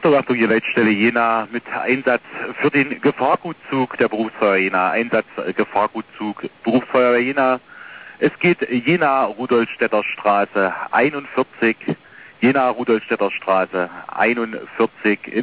Achtung, Achtung, hier Leitstelle Jena mit Einsatz für den Gefahrgutzug der Berufsfeuerwehr Jena. Einsatz Gefahrgutzug Berufsfeuerwehr Jena. Es geht Jena-Rudolstädter Straße 41. Jena-Rudolstädter Straße 41.